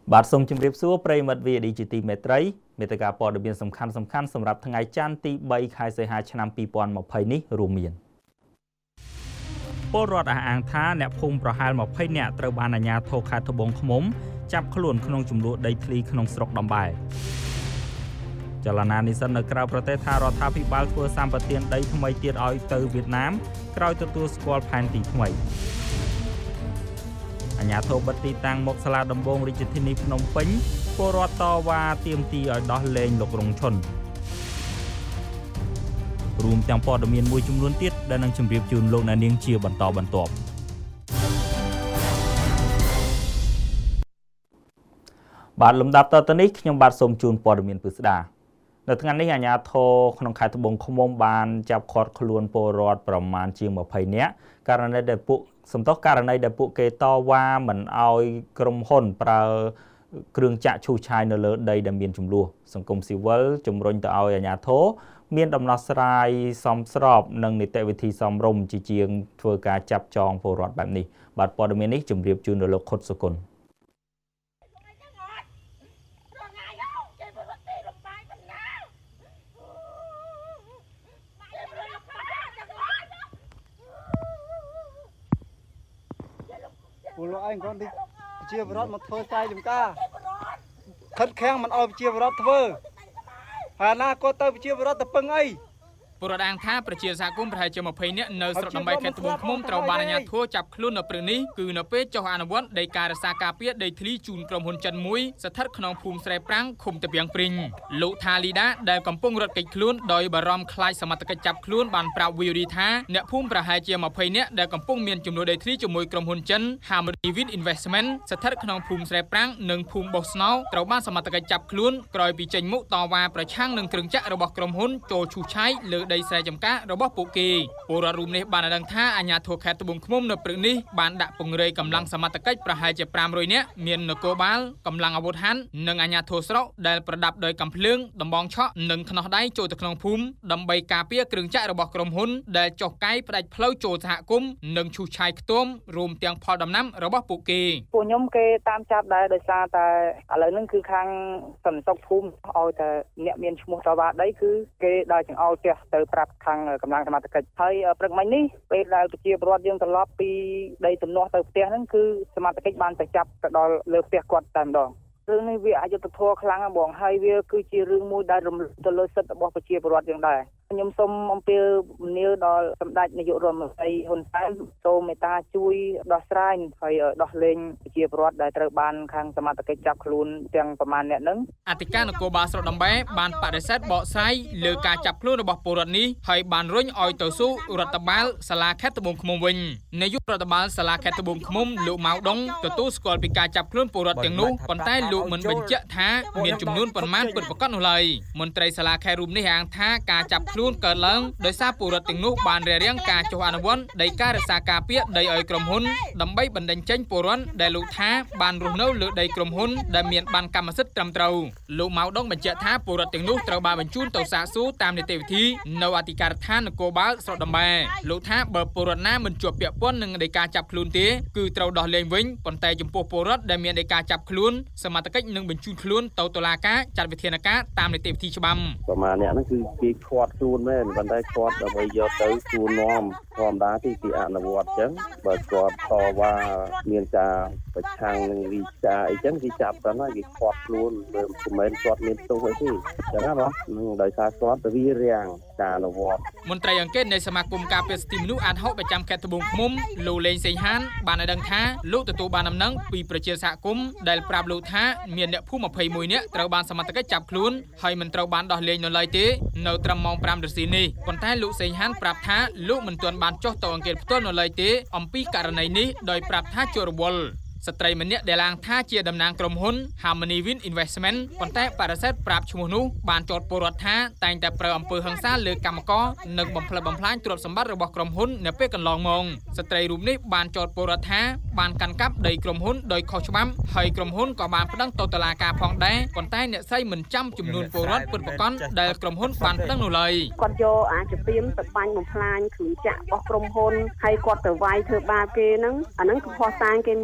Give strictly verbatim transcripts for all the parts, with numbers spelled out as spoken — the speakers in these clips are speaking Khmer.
បាទសូមជម្រាបសួរប្រិយមិត្ត วี ดี จี ទី មេត្រីមេត្តាព័ត៌មានសំខាន់សំខាន់សម្រាប់ថ្ងៃច័ន្ទទីបីខែសីហាឆ្នាំពីរពាន់ម្ភៃនេះរួមមានពលរដ្ឋអះអាងថាអ្នកភូមិប្រហែលម្ភៃនាក់ត្រូវបានអាជ្ញាធរខេត្តត្បូងឃ្មុំចាប់ខ្លួនក្នុងចំនួនដីធ្លីក្នុងស្រុកដំបែចលនានិស្សិតនៅក្រៅប្រទេសថារដ្ឋាភិបាលធ្វើសម្បទានដីថ្មីទៀតឲ្យទៅវៀតណាមក្រោយទទួលស្គាល់ផែនទីថ្មីអាជ្ញាធរបិទទីតាំងមុខសាលាដំបងរាជធានីភ្នំពេញពលរដ្ឋតវ៉ាទាមទារឲ្យដោះលែងលោករងឈុនរួមទាំងព័ត៌មានមួយចំនួនទៀតដែលនឹងជម្រាបជូនលោកអ្នកនាងជាបន្តបន្ទាប់បាទលំដាប់តទៅនេះខ្ញុំបាទសូមជូនព័ត៌មានពិស្ដានៅថ្ងៃនេះអាជ្ញាធរក្នុងខេត្តត្បូងឃ្មុំបានចាប់ឃាត់ខ្លួនពលរដ្ឋប្រមាណជាងម្ភៃនាក់ករណីដែលពួកសំទោសករណីដែលពួកគេតវ៉ាមិនអោយក្រុមហ៊ុនប្រើគ្រឿងចាក់ឈូសឆាយនៅលើដីដែលមានចំនួនសង្គមស៊ីវិលជំរុញទៅឲ្យអាជ្ញាធរមានដំណោះស្រាយសមស្របនិងនីតិវិធីសមរម្យជាជាងធ្វើការចាប់ចងពលរដ្ឋបែបនេះបាទព័ត៌មាននេះជម្រាបជូនដល់លោកខុតសុគន្ធពលរដ្ឋឯងគាត់ទីជាបរដ្ឋមកធ្វើស្រែចម្ការខិតខាំងមិនអោយជាបរដ្ឋធ្វើហើយណាគាត់ទៅជាបរដ្ឋទៅពឹងអីពលរដ្ឋអាងថាប្រជាសហគមន៍ប្រហែលជាម្ភៃនាក់នៅស្រុកដំបីខេត្តត្បូងឃ្មុំត្រូវបានអាជ្ញាធរចាប់ខ្លួននៅព្រឹកនេះគឺនៅពេលចុះអនុវត្តដីការដ្ឋាការពារដីធ្លីជូនក្រុមហ៊ុនចិនមួយស្ថិតក្នុងភូមិស្រែប្រាំងឃុំតាពាំងព្រីងលោកថាលីដាដែលកំពុងរត់គេចខ្លួនដោយបារម្ភខ្លាចសមត្ថកិច្ចចាប់ខ្លួនបានប្រាប់ វី អូ ឌី ថាអ្នកភូមិប្រហែលជាម្ភៃនាក់ដែលកំពុងមានចំនួនដីធ្លីជាមួយក្រុមហ៊ុនចិន Harmony Wind Investment ស្ថិតក្នុងភូមិស្រែប្រាំងនិងភូមិបោះស្នោត្រូវបានសមត្ថកិច្ចចាប់ខ្លួនក្រោយពីចេញមុខតវ៉ាប្រឆាំងនឹងគ្រឿងចាក់របស់ក្រុមហ៊ុនចូលឈូសឆាយលើដីស្រែចម្ការរបស់ពួកគេពលរដ្ឋរូបនេះបានដឹងថាអាជ្ញាធរខេត្តត្បូងឃ្មុំនៅព្រឹកនេះបានដាក់ពង្រាយកម្លាំងសមត្ថកិច្ចប្រហែលជាប្រាំរយនាក់មាននគរបាលកម្លាំងអាវុធហត្ថនិងអាជ្ញាធរស្រុកដែលប្រដាប់ដោយកាំភ្លើងដំបងឆក់និងខ្នោះដៃចូលទៅក្នុងភូមិដើម្បីការពារគ្រឿងចាក់របស់ក្រុមហ៊ុនដែលចុះកាយផ្ដាច់ផ្លូវចូលសហគមន៍និងឈូសឆាយខ្ទមរួមទាំងផលដំណាំរបស់ពួកគេពួកខ្ញុំគេតាមចាប់ដែរដោយសារតែឥឡូវហ្នឹងគឺខាងសន្តិសុខភូមិឲ្យតែអ្នកមានឈ្មោះតវ៉ាដីគឺគេដើរចង្អុលផ្ទះទៅប្រាប់ខាងកម្លាំងសមត្ថកិច្ចហើយព្រឹកមិញនេះពេលដែលប្រជាពលរដ្ឋយើងត្រឡប់ពីដីទំនាស់ទៅផ្ទះហ្នឹងគឺសមត្ថកិច្ចបានទៅចាប់ទៅដល់លើផ្ទះគាត់តែម្ដងរឿងនេះវាអយុត្តិធម៌ខ្លាំងណាស់បងហើយវាគឺជារឿងមួយដែលរំលោភទៅលើសិទ្ធិរបស់ប្រជាពលរដ្ឋយើងដែរខ្ញុំសូមអំពាវនាវដល់សម្ដេចនាយករដ្ឋមន្ត្រីហ៊ុនសែនសូមមេត្តាជួយដោះស្រាយហើយដោះលែងប្រជាពលរដ្ឋដែលត្រូវបានខាងសមត្ថកិច្ចចាប់ខ្លួនទាំងប្រមាណអ្នកហ្នឹងអធិការនគរបាលស្រុកដំបែបានបដិសេធបកស្រាយលើការចាប់ខ្លួនរបស់ពលរដ្ឋនេះហើយបានរុញឲ្យទៅស៊ូរដ្ឋបាលសាលាខេត្តត្បូងឃ្មុំវិញនាយករដ្ឋបាលសាលាខេត្តត្បូងឃ្មុំលោកម៉ៅដុងទទួលស្គាល់ពីការចាប់ខ្លួនពលរដ្ឋទាំងនោះប៉ុន្តែលោកមិនបញ្ជាក់ថាមានចំនួនប៉ុន្មានពិតប្រាកដនោះឡើយមន្ត្រីសាលាខេត្តរូបនេះអាងថាការចាប់ខ្លួនកើតឡើងដោយសារពលរដ្ឋទាំងនោះបានរារាំងការចុះអនុវត្តដីការដ្ឋាការពារដីឲ្យក្រុមហ៊ុនដើម្បីបណ្តេញចេញពលរដ្ឋដែលលោកថាបានរស់នៅលើដីក្រុមហ៊ុនដែលមានបានកម្មសិទ្ធិត្រឹមត្រូវលោកម៉ៅដុងបញ្ជាក់ថាពលរដ្ឋទាំងនោះត្រូវបានបញ្ជូនទៅសាកសួរតាមនីតិវិធីនៅអធិការដ្ឋាននគរបាលស្រុកដំបែលោកថាបើពលរដ្ឋណាមិនជាប់ពាក់ព័ន្ធនឹងដីកាចាប់ខ្លួនទេគឺត្រូវដោះលែងវិញប៉ុន្តែចំពោះពលរដ្ឋដែលមានដីកាចាប់ខ្លួនសមត្ថកិច្ចនឹងបញ្ជូនខ្លួនទៅតុលាការចាត់វិធានការតាមនីតិវិធីច្បាប់ប្រមាណអ្នកហ្នឹងគឺគេខាត់ខ្លួនមែនប៉ុន្តែគាត់ដើម្បីយកទៅសួរនាំធម្មតាទីគេអនុវត្តអញ្ចឹងបើគាត់តវ៉ាមានការប្រឆាំងនឹងវិចារអីចឹងគេចាប់ទៅហើយគេខាត់ខ្លួនមិនមែនគាត់មានទោសអីទេអញ្ចឹងណាបងនឹងដោយសារគាត់ទៅវារាំងការអនុវត្តមន្ត្រីអង្គការនៃសមាគមការពារសិទ្ធិមនុស្សអាតហុកប្រចាំខេត្តត្បូងឃ្មុំលោកលេងសេងហានបានឲ្យដឹងថាលោកទទួលបានដំណឹងពីប្រជាសហគមន៍ដែលប្រាប់លោកថាមានអ្នកភូមិម្ភៃមួយនាក់ត្រូវបានសមត្ថកិច្ចចាប់ខ្លួនហើយមិនត្រូវបានដោះលែងនៅឡើយទេនៅត្រឹមម៉ោងប្រាំរសៀលនេះប៉ុន្តែលោកសេងហានប្រាប់ថាលោកមិនទាន់បានចុះទៅអង្កេតផ្ទាល់នៅឡើយទេអំពីករណីនេះដោយប្រាប់ថាជារវល់ស្ត្រីម្នាក់ដែលឡើងថាជាតំណាងក្រុមហ៊ុន Harmony Wind Investment ប៉ុន្តែបដិសេធប្រាប់ឈ្មោះនោះបានចោទពលរដ្ឋថាតែងតែប្រើអំពើហិង្សាលើកម្មករនិងបំផ្លិចបំផ្លាញទ្រព្យសម្បត្តិរបស់ក្រុមហ៊ុននៅពេលកន្លងមកស្ត្រីរូបនេះបានចោទពលរដ្ឋថាបានកាន់កាប់ដីក្រុមហ៊ុនដោយខុសច្បាប់ហើយក្រុមហ៊ុនក៏បានប្តឹងទៅតុលាការផងដែរប៉ុន្តែអ្នកស្រីមិនចាំចំនួនពលរដ្ឋពិតប្រាកដដែលក្រុមហ៊ុនបានប្តឹងនោះឡើយគាត់យកអាចពីមទៅបាញ់បំផ្លាញគ្រឿងចាក់របស់ក្រុមហ៊ុនហើយគាត់ទៅវាយធ្វើបាបគេហ្នឹងអាហ្នឹងគឺខុសតាងគេមានហ្នឹងគេ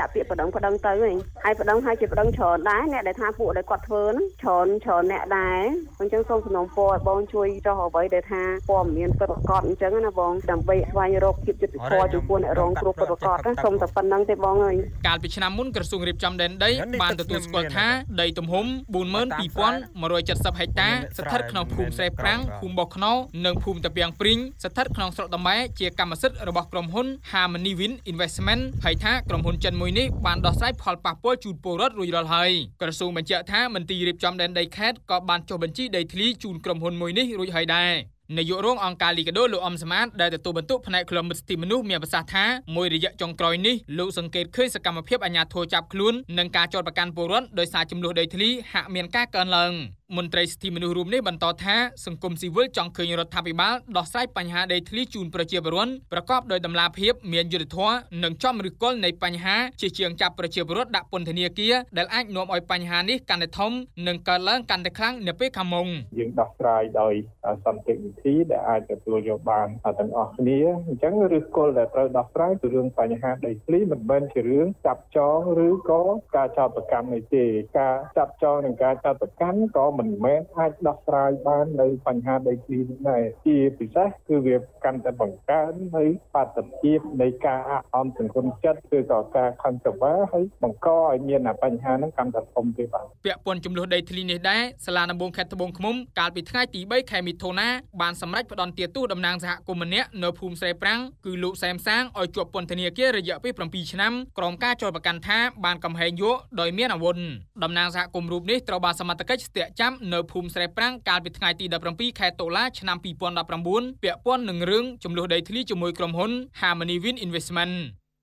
ដាក់ពាក្យបដងបដងទៅវិញហើយបដងហើយជាបដងច្រើនដែរអ្នកដែលថាពួកដែលគាត់ធ្វើហ្នឹងច្រើនច្រើនអ្នកដែរអញ្ចឹងសូមសំណូមពរឲ្យបងជួយចុះអ្វីដែលថាព័ត៌មានពិតប្រាកដអញ្ចឹងណាបងដើម្បីស្វែងរកភាពយុត្តិធម៌ចំពោះអ្នករងគ្រោះពិតប្រាកដសូមតែប៉ុណ្្នឹងទេបងអើយកាលពីឆ្នាំមុនក្រសួងរៀបចំដែនដីបានទទួលស្គាល់ថាដីទំហំ បួនម៉ឺនពីរពាន់មួយរយចិតសិប ហិកតាស្ថិតក្នុងភូមិស្រែប្រាំងភូមិបោះខ្នោនិងភូមិតាពាំងព្រីងស្ថិតក្នុងស្រុកដំបែជាកម្មសិទ្ធិរបស់ក្រុមហ៊ុន Harmony Wind Investment ហើយថាក្រុមហ៊ុនចិនមួយនេះបានដោះស្រាយផលប៉ះពាល់ជូនពលរដ្ឋរួចរាល់ហើយក្រសួងបញ្ជាក់ថាមន្ទីររៀបចំដែនដីខេត្តក៏បានចុះបញ្ជីដីធ្លីជូនក្រុមហ៊ុនមួយនេះរួចហើយដែរនាយករងអង្គការលីកាដូលោកអំសមាតដែលទទួលបន្ទុកផ្នែកឃ្លាំមើលសិទ្ធិមនុស្សមានប្រសាសន៍ថាមួយរយៈចុងក្រោយនេះលោកសង្កេតឃើញសកម្មភាពអាជ្ញាធរចាប់ខ្លួននិងការចោទប្រកាន់ពលរដ្ឋដោយសារចំនួនដីធ្លីហាក់មានការកើនឡើងមន្ត្រីសិទ្ធិមនុស្សរួមនេះបន្តថាសង្គមស៊ីវិលចង់ឃើញរដ្ឋាភិបាលដោះស្រាយបញ្ហាដីធ្លីជូនប្រជាពលរដ្ឋប្រកបដោយតម្លាភាពមានយុត្តិធម៌និងចំឫសគល់នៃបញ្ហាជាជាងចាប់ប្រជាពលរដ្ឋដាក់ពន្ធនាគារដែលអាចនាំឲ្យបញ្ហានេះកាន់តែធំនិងកើតឡើងកាន់តែខ្លាំងនៅពេលខាងមុខយើងដោះស្រាយដោយសន្តិវិធីដែលអាចទទួលយកបានទាំងអស់គ្នាអញ្ចឹងឫសគល់ដែលត្រូវដោះស្រាយគឺរឿងបញ្ហាដីធ្លីមិនមែនជារឿងចាប់ចងឬក៏ការចោទប្រកាន់នេះទេការចាប់ចងនិងការចោទប្រកាន់ក៏មិនមែនអាចដោះស្រាយបាននៅបញ្ហាដីធ្លីនេះដែរជាពិសេសគឺវាកាន់តែបង្កើននៅបាតុភិបនៃការអអមសង្គមចិត្តគឺក៏ការខំប្រវែហើយបង្កឲ្យមានបញ្ហាហ្នឹងកាន់តែធំទៀតបាទពាក់ព័ន្ធចំនួនដីធ្លីនេះដែរសាលាដំបងខេត្តត្បូងឃ្មុំកាលពីថ្ងៃទីបីខែមិថុនាបានសម្រេចផ្តន្ទាទោសតំណាងសហគមន៍ម្នាក់នៅភូមិស្រែប្រាំងគឺលោកសែមសាងឲ្យជាប់ពន្ធនាគាររយៈពេលប្រាំពីរឆ្នាំក្រោមការចោទប្រកាន់ថាបានកំហែងយកដោយមានអាវុធតំណាងសហគមន៍រូបនេះត្រូវបានសមត្ថកិច្ចស្ទាក់ចាប់នៅភូមិស្រែប្រាំងកាលពីថ្ងៃទីដប់ប្រាំពីរខែតុលាឆ្នាំពីរពាន់ដប់ប្រាំបួនពាក់ព័ន្ធនឹងរឿងចំនួនដីធ្លីជាមួយក្រុមហ៊ុន Harmony Wind Investment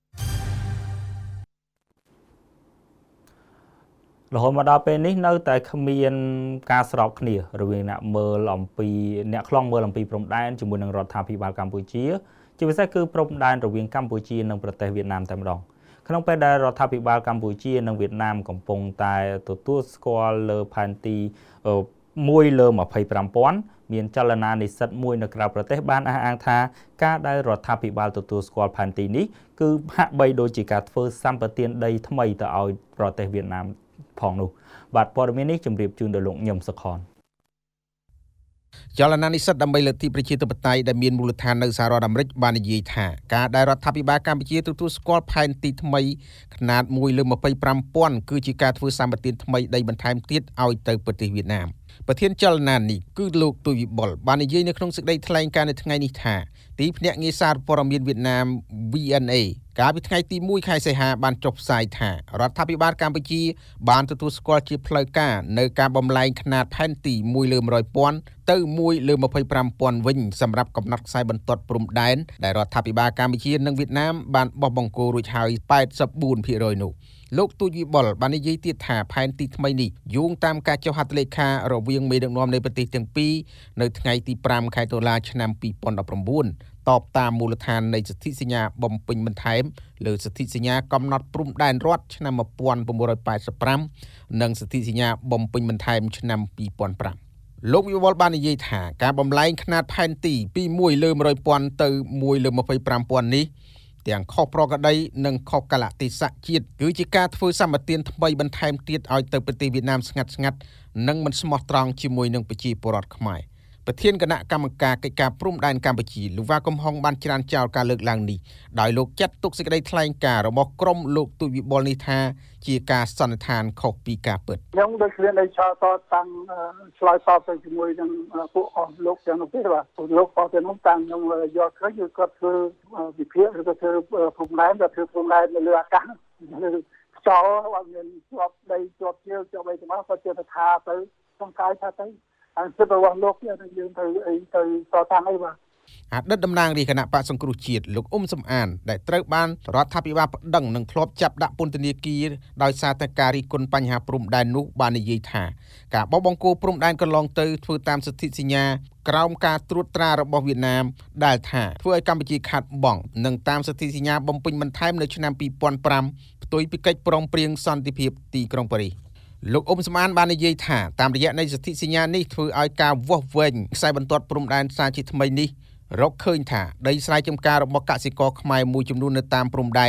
រហូតមកដល់ពេលនេះនៅតែគ្មានការស្របគ្នារវាងអ្នកមើលអំពីអ្នកខ្លងមើលអំពីព្រំដែនជាមួយនឹងរដ្ឋាភិបាលកម្ពុជាជាពិសេសគឺព្រំដែនរវាងកម្ពុជានិងប្រទេសវៀតណាមតែម្ដងក្នុងពេលដែលរដ្ឋាភិបាលកម្ពុជានិងវៀតណាមកំពុងតែទទួលស្គាល់លើផែនទីមួយលើម្ភៃប្រាំពាន់មានចលនានិស្សិតមួយនៅក្រៅប្រទេសបានអះអាងថាការដែលរដ្ឋាភិបាលទទួលស្គាល់ផែនទីនេះគឺហាក់បីដូចជាការធ្វើសម្បទានដីថ្មីទៅឲ្យប្រទេសវៀតណាមផងនោះបាទព័ត៌មាននេះជម្រាបជូនដល់លោកញឹមសុខនចលនានិស្សិតដើម្បីលើកទីប្រជាធិបតេយ្យដែលមានមូលដ្ឋាននៅសហរដ្ឋអាមេរិកបាននិយាយថាការដែលរដ្ឋាភិបាលកម្ពុជាទទួលស្គាល់ផែនទីថ្មីຂະຫນາດមួយលើម្ភៃប្រាំពាន់គឺជាការធ្វើសម្បទានថ្មីដីបន្ថែមទៀតឲ្យទៅប្រទេសវៀតណាមប្រធានចលនានេះគឺលោកទូយវិបុលបាននិយាយនៅក្នុងសេចក្តីថ្លែងការណ៍នៅថ្ងៃនេះថាទីភ្នាក់ងារសារព័ត៌មានវៀតណាម V N A កាលពីថ្ងៃទីមួយខែសីហាបានចុះផ្សាយថារដ្ឋាភិបាលកម្ពុជាបានទទួលស្គាល់ជាផ្លូវការនៅការបំលែងຂະຫນាតផែនទីមួយលើមួយរយពាន់ទៅមួយលើម្ភៃប្រាំពាន់វិញសម្រាប់កំណត់ខ្សែបន្ទាត់ព្រំដែនដែលរដ្ឋាភិបាលកម្ពុជានិងវៀតណាមបានបោះបង្គោលរួចហើយប៉ែតសិបបួនភាគរយនោះលោកទូចវិបុលបាននិយាយទៀតថាផែនទីថ្មីនេះយោងតាមការចុះហត្ថលេខារវាងមេដឹកនាំនៃប្រទេសទាំងពីរនៅថ្ងៃទីប្រាំខែតុលាឆ្នាំពីរពាន់ដប់ប្រាំបួនតបតាមមូលដ្ឋាននៃសន្ធិសញ្ញាបំពេញបន្ថែមលើសន្ធិសញ្ញាកំណត់ព្រំដែនរដ្ឋឆ្នាំmột nghìn chín trăm tám mươi lămនិងសន្ធិសញ្ញាបំពេញបន្ថែមឆ្នាំពីរពាន់ប្រាំលោកវិវលបាននិយាយថាការបំលែងຂະຫນាតផែនទីពីមួយលើមួយរយពាន់ទៅមួយលើម្ភៃប្រាំពាន់នេះទាំងខុសប្រក្រតីនិងខុសកលៈទេសៈជាតិគឺជាការធ្វើសម្បទានថ្មីបន្ថែមទៀតឲ្យទៅប្រទេសវៀតណាមស្ងាត់ស្ងាត់និងមិនស្មោះត្រង់ជាមួយនឹងប្រជាពលរដ្ឋខ្មែរប្រធានគណៈកម្មការកិច្ចការព្រំដែនកម្ពុជាលោកវ៉ាកំហុងបានច្រានចោលការលើកឡើងនេះដោយលោកចាត់ទុកសេចក្តីថ្លែងការណ៍របស់ក្រុមលោកទូចវិបុលនេះថាជាការសន្និដ្ឋានខុសពីការពិតខ្ញុំដូចគ្រានៃឆោតតាំងឆ្លើយតបទៅជាមួយនឹងពួកអស់លោកទាំងនោះទេបាទពួកលោកអស់ទាំងនោះតាំងខ្ញុំយកឃើញគឺគាត់ធ្វើវិភាគឬក៏ធ្វើព្រំដែនឬធ្វើព្រំដែននៅលើអាកាសខ្យល់បើមានជាប់ដីជាប់ជើងជាប់អីទៅមកគាត់ជឿថាទៅក្នុងកាយថាទៅអញ្ចឹងរបស់លោកយើងទៅអីទៅតតាំងអីបាទអតីតតំណាងរាជគណៈបក្សសង្គ្រោះជាតិលោកអ៊ុំសំអានដែលត្រូវបានរដ្ឋាភិបាលប្តឹងនិងធ្លាប់ចាប់ដាក់ពន្ធនាគារដោយសារតែការរិះគន់បញ្ហាព្រំដែននោះបាននិយាយថាការបោះបង្គោលព្រំដែនកន្លងទៅធ្វើតាមសន្ធិសញ្ញាក្រោមការត្រួតត្រារបស់វៀតណាមដែលថាធ្វើឲ្យកម្ពុជាខាត់បង់និងតាមសន្ធិសញ្ញាបំពេញបន្ថែមនៅឆ្នាំពីរពាន់ប្រាំផ្ទុយពីកិច្ចព្រមព្រៀងសន្តិភាពទីក្រុងប៉ារីសលោកអ៊ុំសំអានបាននិយាយថាតាមរយៈនៃសន្ធិសញ្ញានេះធ្វើឲ្យការវាស់វែងខ្សែបន្ទាត់ព្រំដែនសារជាថ្មីនេះរកឃើញថាដីស្រែចម្ការរបស់កសិករខ្មែរមួយចំនួននៅតាមព្រំដែន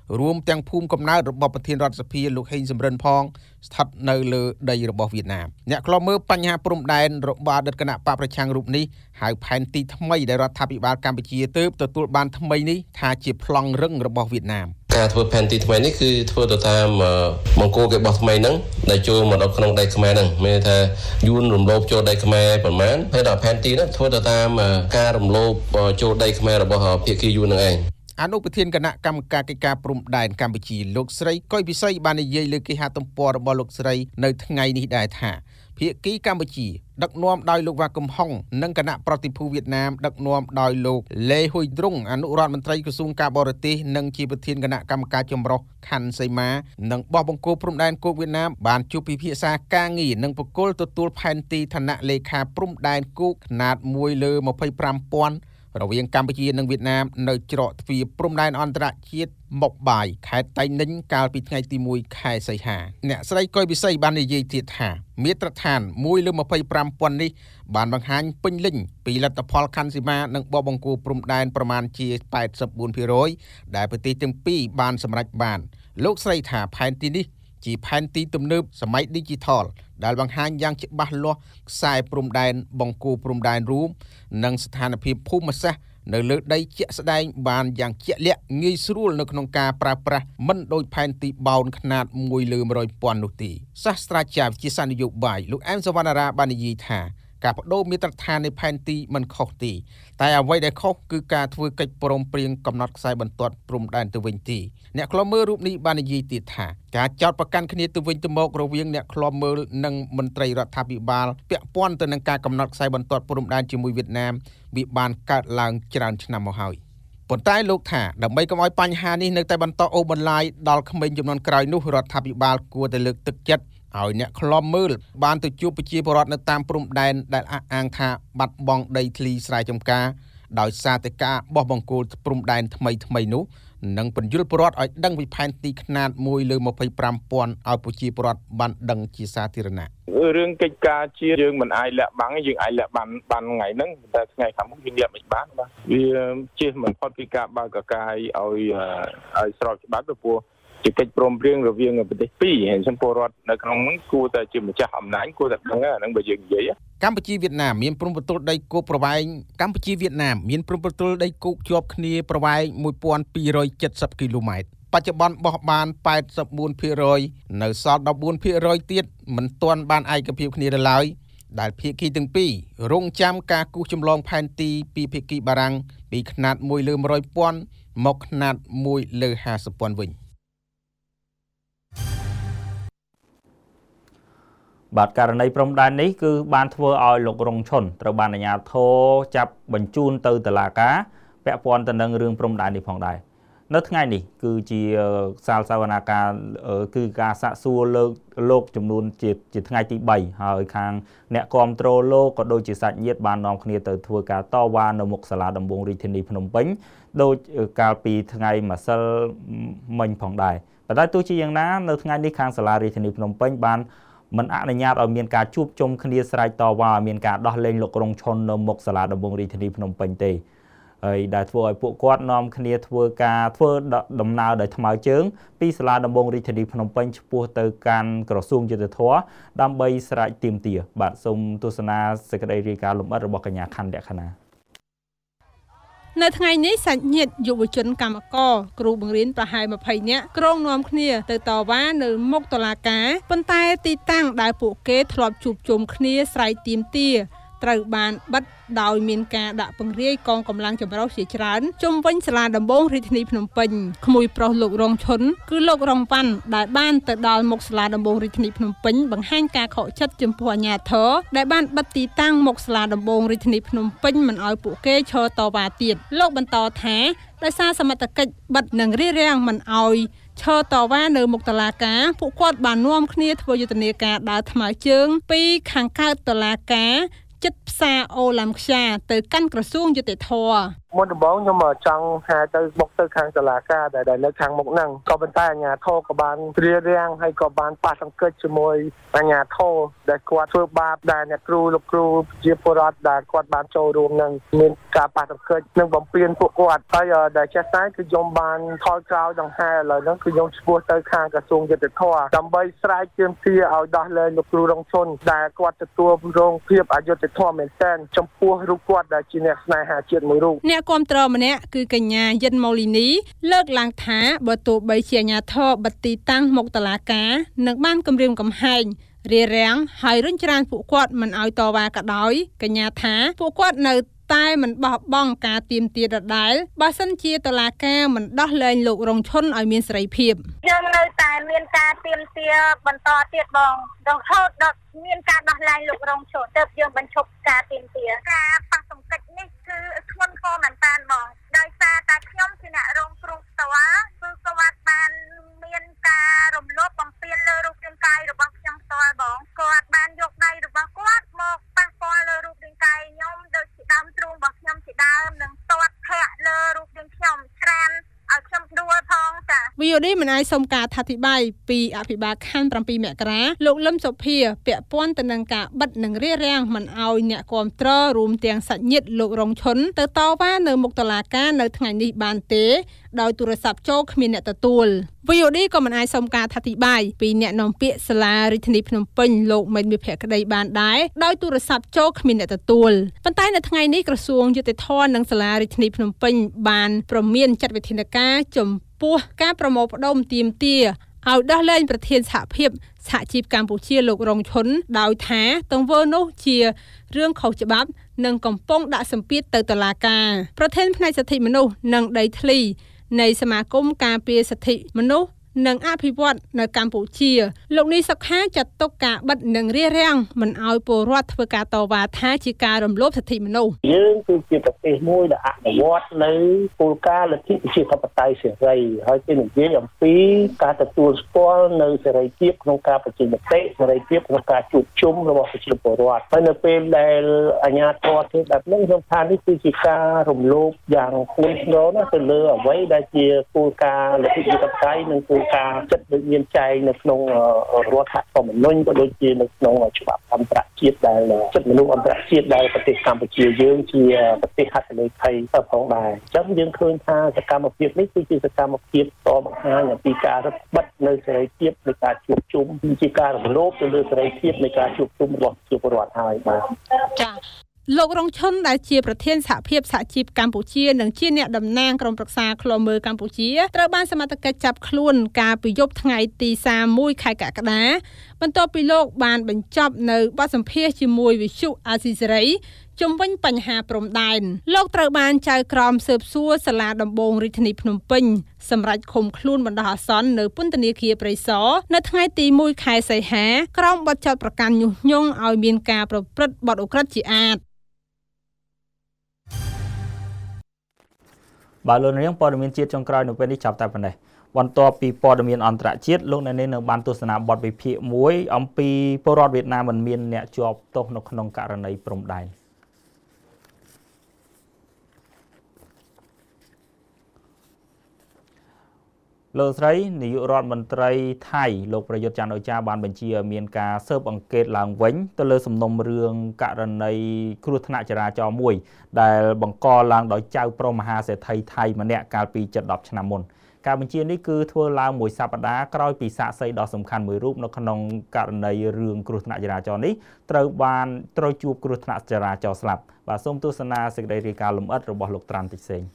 រួមទាំងភូមិកំណើតរបស់ប្រធានរដ្ឋសភាលោកហេងសំរិនផងស្ថិតនៅលើដីរបស់វៀតណាមអ្នកខ្លំមើលបញ្ហាព្រំដែនរបស់អតីតគណៈបកប្រឆាំងរូបនេះហៅផែនទីថ្មីដែលរដ្ឋាភិបាលកម្ពុជាទើបទទួលបានថ្មីនេះថាជាប្លង់រឹងរបស់វៀតណាមការធ្វើផែនទីថ្មីនេះគឺធ្វើទៅតាមបង្គោលគេបោះថ្មីហ្នឹងដែលចូលមកដល់ក្នុងដីខ្មែរហ្នឹងមានថាយួនរំលោភចូលដីខ្មែរប្រហែលហើយដល់ផែនទីហ្នឹងធ្វើទៅតាមការរំលោភចូលដីខ្មែររបស់ភាគីយួនហ្នឹងឯងអនុប្រធានគណៈកម្មការកិច្ចការព្រំដែនកម្ពុជាលោកស្រីកុយពិសីបាននិយាយលើគេហទំព័ររបស់លោកស្រីនៅថ្ងៃនេះដែរថាភាគីកម្ពុជាដឹកនាំដោយលោកវ៉ាកំហុងនិងគណៈប្រតិភូវៀតណាមដឹកនាំដោយលោកលេហ៊ុយទ្រុងអនុរដ្ឋមន្ត្រីក្រសួងការបរទេសនិងជាប្រធានគណៈកម្មការចម្រុះខណ្ឌសីមានិងបោះបង្គោលព្រំដែនគោកវៀតណាមបានជួបពិភាក្សាការងារនិងប្រគល់ទទួលផែនទីឋានៈលេខាព្រំដែនគោកຂະຫນាតមួយលើម្ភៃប្រាំពាន់រវាងកម្ពុជានិងវៀតណាមនៅច្រកទ្វារព្រំដែនអន្តរជាតិមុខបាយខេត្តតៃninhកាលពីថ្ងៃទីមួយខែសីហាអ្នកស្រីកុយពិសីបាននិយាយទៀតថាមាត្រដ្ឋានមួយលើម្ភៃប្រាំពាន់នេះបានបង្ហាញពេញលេញពីលទ្ធផលខណ្ឌសីមានិងបបបង្គោលព្រំដែនប្រមាណជាប៉ែតសិបបួនភាគរយ ដែលប្រទេសទាំងពីរបានសម្រេចបានលោកស្រីថាផែនទីនេះជាផែនទីទំនើបសម័យ Digital ដែលបង្ហាញយ៉ាងច្បាស់លាស់ខ្សែព្រំដែនបង្គោលព្រំដែនរួមនិងស្ថានភាពភូមិសាស្ត្រនៅលើដីជាក់ស្ដែងបានយ៉ាងជាក់លាក់ងាយស្រួលនៅក្នុងការប្រើប្រាស់មិនដូចផែនទីបោនຂະຫນាតមួយលើមួយរយពាន់នោះទេសាស្ត្រាចារ្យវិទ្យាសាស្ត្រនយោបាយលោកអែមសវណ្ណារាបាននិយាយថាការបដូរមាត្រដ្ឋាននៃផែនទីមិនខុសទេតែអ្វីដែលខុសគឺការធ្វើកិច្ចព្រមព្រៀងកំណត់ខ្សែបន្ទាត់ព្រំដែនទៅវិញទេអ្នកខ្លំមើលរូបនេះបាននិយាយទៀតថាការចោទប្រកាន់គ្នាទៅវិញទៅមករវាងអ្នកខ្លំមើលនិងមន្ត្រីរដ្ឋាភិបាលពាក់ព័ន្ធទៅនឹងការកំណត់ខ្សែបន្ទាត់ព្រំដែនជាមួយវៀតណាមវាបានកើតឡើងច្រើនឆ្នាំមកហើយប៉ុន្តែលោកថាដើម្បីកុំឲ្យបញ្ហានេះនៅតែបន្តអូសបន្លាយដល់ក្មេងចំនួនក្រោយនោះរដ្ឋាភិបាលគួរតែលើកទឹកចិត្តឲ្យអ្នកខ្លំមើលបានទៅជួបប្រជាពលរដ្ឋនៅតាមព្រំដែនដែលអះអាងថាបាត់បង់ដីធ្លីស្រែចម្ការដោយសារតែការបោះបង្គោលព្រំដែនថ្មីថ្មីនោះនិងពន្យល់ពលរដ្ឋឲ្យដឹងពីផែនទីຂະຫນាតមួយលើម្ភៃប្រាំពាន់ឲ្យប្រជាពលរដ្ឋបានដឹងជាសាធារណៈរឿងកិច្ចការជាយើងមិនអាចលាក់បាំងយើងអាចលាក់បានបានថ្ងៃហ្នឹងតែថ្ងៃខាងមុខយើងលាក់មិនបានបាទវាជិះមិនផុតពីការបើកកាយឲ្យឲ្យស្របច្បាប់ទៅព្រោះជាកិច្ចព្រមព្រៀងរវាងប្រទេសពីរហើយចំពោះរដ្ឋនៅក្នុងហ្នឹងគួរតែជាម្ចាស់អំណាចគួរតែដឹងអាហ្នឹងបើយើងនិយាយកម្ពុជាវៀតណាមមានព្រំប្រទល់ដីគោកប្រវែងកម្ពុជាវៀតណាមមានព្រំប្រទល់ដីគោកជាប់គ្នាប្រវែងមួយពាន់ពីររយเจ็ดสิบគីឡូម៉ែត្របច្ចុប្បន្នបោះបានប៉ែតសិបបួនភាគរយនៅសល់ដប់បួនភាគរយទៀតមិនទាន់បានឯកភាពគ្នានៅឡើយដែលភាគីទាំងពីររងចាំការគូសចម្លងផែនទីពីភាគីបារាំងពីຂະຫນាតមួយលើមួយរយពាន់មកຂະຫນាតមួយលើห้าสิบពាន់វិញបាទករណីព្រំដែននេះគឺបានធ្វើឲ្យលោករងឈុនត្រូវបានអាជ្ញាធរចាប់បញ្ជូនទៅតុលាការពាក់ព័ន្ធទៅនឹងរឿងព្រំដែននេះផងដែរនៅថ្ងៃនេះគឺជាសាលសវនាការគឺការសាកសួរលើកលោកចំនួនជាជាថ្ងៃទីបីហើយខាងអ្នកគាំទ្រលោកក៏ដូចជាសាច់ញាតិបាននាំគ្នាទៅធ្វើការតវ៉ានៅមុខសាលាដំបងរាជធានីភ្នំពេញដោយកាលពីថ្ងៃម្សិលមិញផងដែរប៉ុន្តែទោះជាយ៉ាងណានៅថ្ងៃនេះខាងសាលារាជធានីភ្នំពេញបានមិនអនុញ្ញាតឲ្យមានការជួបជុំគ្នាស្រែកតវ៉ាឲ្យមានការដោះលែងលោករងឈុននៅមុខសាលាដំបងរាជធានីភ្នំពេញទេហើយដែលធ្វើឲ្យពួកគាត់នាំគ្នាធ្វើការធ្វើដំណើរដោយថ្មើរជើងពីសាលាដំបងរាជធានីភ្នំពេញឆ្ពោះទៅកាន់ក្រសួងយុទ្ធភ័ពដើម្បីស្រែកទាមទារបាទសូមទស្សនាសេចក្តីរាយការណ៍លម្អិតរបស់កញ្ញាខណ្ឌលក្ខណានៅថ្ងៃនេះសាច់ញាតិយុវជនកម្មករគ្រូបង្រៀនប្រហែលម្ភៃនាក់ក្រុងនាំគ្នាទៅតវ៉ានៅមុខតុលាការប៉ុន្តែទីតាំងដែលពួកគេធ្លាប់ជួបជុំគ្នាស្រែកទាមទារត្រូវបានបិទដោយមានការដាក់ពង្រាយកងកម្លាំងចម្រុះជាច្រើនជុំវិញសាលាដំបងរាជធានីភ្នំពេញក្មួយប្រុសលោករងឈុនគឺលោករងវ៉ាន់ដែលបានទៅដល់មុខសាលាដំបងរាជធានីភ្នំពេញបង្ហាញការខកចិត្តចំពោះអាជ្ញាធរដែលបានបិទទីតាំងមុខសាលាដំបងរាជធានីភ្នំពេញមិនឲ្យពួកគេឈរតវ៉ាទៀតលោកបន្តថាដោយសារសមត្ថកិច្ចបិទនិងរារាំងមិនឲ្យឈរតវ៉ានៅមុខតុលាការពួកគាត់បាននាំគ្នាធ្វើយុទ្ធនាការដើរថ្មើរជើងពីខាងកើតតុលាការចិត្តផ្សារអូឡាំខ្យាទៅកាន់ក្រសួងយុតិធធមុនដំបូងខ្ញុំចង់ហៅទៅបុកទៅខាងតុលាការដែលនៅខាងមុខហ្នឹងក៏ប៉ុន្តែអាជ្ញាធរក៏បានត្រៀបរៀងហើយក៏បានប៉ះសង្កេតជាមួយអាជ្ញាធរដែលគាត់ធ្វើបាបដែលអ្នកគ្រូលោកគ្រូជាពលរដ្ឋដែលគាត់បានចូលរួមនឹងមានការប៉ះសង្កេតនិងបំពេញពួកគាត់ហើយដែលចេះតែគឺខ្ញុំបានថយក្រោយដង្ហែឥឡូវហ្នឹងគឺខ្ញុំឈ្មោះទៅខាងក្រសួងយុតិធម៌ដើម្បីស្រែកទាមទារឲ្យដោះលែងលោកគ្រូរងឈុនដែលគាត់ទទួលរងភាពអយុត្តិធម៌មែនទែនចំពោះរូបគាត់ដែលជាអ្នកស្នេហាជាតិមួយរូបអ្នកគាំទ្រម្នាក់គឺកញ្ញាយិនម៉ូលីនីលើកឡើងថាបើទោះបីជាអាជ្ញាធរបិទទីតាំងមុខតុលាការនឹងបានគម្រាមកំហែងរារាំងហើយរុញច្រានពួកគាត់មិនឲ្យតវ៉ាក៏ដោយកញ្ញាថាពួកគាត់នៅតែមិនបោះបង់ការទាមទារដដែលបើសិនជាតុលាការមិនដោះលែងលោករងឈុនឲ្យមានសេរីភាពយើងនៅតែមានការទាមទារបន្តទៀតបងរហូតដល់មានការដោះលែងលោករងឈុនទើបយើងបញ្ឈប់ការទាមទារការប៉ះសម្កិច្ចនេះគឺធ្ងន់ធ្ងរមែនតើបងដោយសារតែខ្ញុំជាអ្នករងគ្រោះផ្ទាល់គឺគាត់បានមានការរំលោភបំពានលើរូបរាងកាយរបស់ខ្ញុំផ្ទាល់បងគាត់បានយកដៃរបស់គាត់មកប៉ះពាល់លើរូបរាងកាយខ្ញុំដូចជាដើមទ្រូងរបស់ខ្ញុំជាដើមនិងទាត់ធាក់លើរូបរាងខ្ញុំច្រានឲ្យខ្ញុំដួលផងចាវី អូ ឌី មិនអាចសុំការអធិប្បាយពីអភិបាលខណ្ឌប្រាំពីរមករាលោកលឹមសុភាពាក់ព័ន្ធទៅនឹងការបិទនិងរារាំងមិនឲ្យអ្នកគាំទ្ររួមទាំងសាច់ញាតិលោករងឈុនទៅតវ៉ានៅមុខតុលាការនៅថ្ងៃនេះបានទេដោយទូរស័ព្ទចូលគ្មានអ្នកទទួល វី អូ ឌី ក៏មិនអាចសុំការអធិប្បាយពីអ្នកនាំពាក្យសាលារាជធានីភ្នំពេញលោកមេតមេភក្តីបានដែរដោយទូរស័ព្ទចូលគ្មានអ្នកទទួលប៉ុន្តែនៅថ្ងៃនេះក្រសួងយុតិធម៌និងសាលារាជធានីភ្នំពេញបានប្រមានចាត់វិធានការចំពោះការប្រមូលផ្ដុំទាមទារឲ្យដោះលែងប្រធានសហភាពសហជីពកម្ពុជាលោករងឈុនដោយថាទង្វើនោះជារឿងខុសច្បាប់និងកំពុងដាក់សម្ពាធទៅតុលាការប្រធានផ្នែកសិទ្ធិមនុស្សនិងដីធ្លីនៃសមាគមការពារសិទ្ធិមនុស្សនិងអភិវឌ្ឍនៅកម្ពុជាលោកនេះសុខាចាត់ទុកការបិទនិងរារាំងមិនឲ្យពលរដ្ឋធ្វើការតវ៉ាថាជាការរំលោភសិទ្ធិមនុស្សយើងគឺជាប្រទេសមួយដែលអនុវត្តនៅគោលការណ៍លទ្ធិប្រជាធិបតេយ្យសេរីហើយគេនិយាយអំពីការទទួលស្គាល់នៅសេរីភាពក្នុងការបញ្ចេញមតិសេរីភាពក្នុងការជួបជុំរបស់ប្រជាពលរដ្ឋហើយនៅពេលដែលអាជ្ញាធរធ្វើបែបនេះខ្ញុំថានេះគឺជាការរំលោភយ៉ាងធ្ងន់ធ្ងរណាស់ទៅលើអ្វីដែលជាគោលការណ៍លទ្ធិប្រជាធិបតេយ្យនិងគោលការណ៍ចិត្តដូចមានចែងនៅក្នុងរដ្ឋធម្មនុញ្ញក៏ដូចជានៅក្នុងច្បាប់អន្តរជាតិដែលសិទ្ធិមនុស្សអន្តរជាតិដែលប្រទេសកម្ពុជាយើងជាប្រទេសហត្ថលេខីទៅផងដែរអញ្ចឹងយើងឃើញថាសកម្មភាពនេះគឺជាសកម្មភាពតបង្ហាញអំពីការរឹតបន្តឹងនៅសេរីភាពនៃការជួបជុំជាការរំលោភទៅលើសេរីភាពនៃការជួបជុំរបស់ប្រជាពលរដ្ឋហើយបាទចា៎លោករងឈុនដែលជាប្រធានសហភាពសហជីពកម្ពុជានិងជាអ្នកតំណាងក្រុមប្រឹក្សាឃ្លាំមើលកម្ពុជាត្រូវបានសមត្ថកិច្ចចាប់ខ្លួនកាលពីយប់ថ្ងៃទីសាមមួយខែកក្កដាបន្ទាប់ពីលោកបានបញ្ចប់នៅបទសម្ភាសន៍ជាមួយវិទ្យុអាស៊ីសេរីជុំវិញបញ្ហាព្រំដែនលោកត្រូវបានចៅក្រមស៊ើបសួរសាលាដំបងរាជធានីភ្នំពេញសម្រាប់ឃុំខ្លួនបណ្ដោះអាសន្ននៅពន្ធនាគារព្រៃសរនៅថ្ងៃទីមួយខែសីហាក្រោមបទចោទប្រកាន់ញុះញង់ឲ្យមានការប្រព្រឹត្តបទឧក្រិដ្ឋជាអាតបាទលោកនាងព័ត៌មានជាតិចុងក្រោយនៅពេលនេះចាប់តែប៉ុណ្ណេះបន្ទាប់ពីព័ត៌មានអន្តរជាតិលោកអ្នកនាងនៅបានទស្សនាបទវិភាគមួយអំពីពលរដ្ឋវៀតណាមមិនមានអ្នកជាប់ទោសនៅក្នុងករណីព្រំដែនលោកស្រីនាយករដ្ឋមន្ត្រីថៃលោកប្រយុទ្ធច័ន្ទអូចាបានបញ្ជាឲ្យមានការស៊ើបអង្កេតឡើងវិញទៅលើសំណុំរឿងករណីគ្រោះថ្នាក់ចរាចរណ៍មួយដែលបង្កឡើងដោយចៅប្រុសមហាសេដ្ឋីថៃម្នាក់កាលពីជិតដប់ឆ្នាំមុនការបញ្ជានេះគឺធ្វើឡើងមួយសប្តាហ៍ក្រោយពីសាក្សីដ៏សំខាន់មួយរូបនៅក្នុងករណីរឿងគ្រោះថ្នាក់ចរាចរណ៍នេះត្រូវបានត្រូវជួបគ្រោះថ្នាក់ចរាចរណ៍ស្លាប់បាទសូមទស្សនាសេចក្តីរាយការណ៍លម្អិតរបស់លោកត្រាន់តិសេង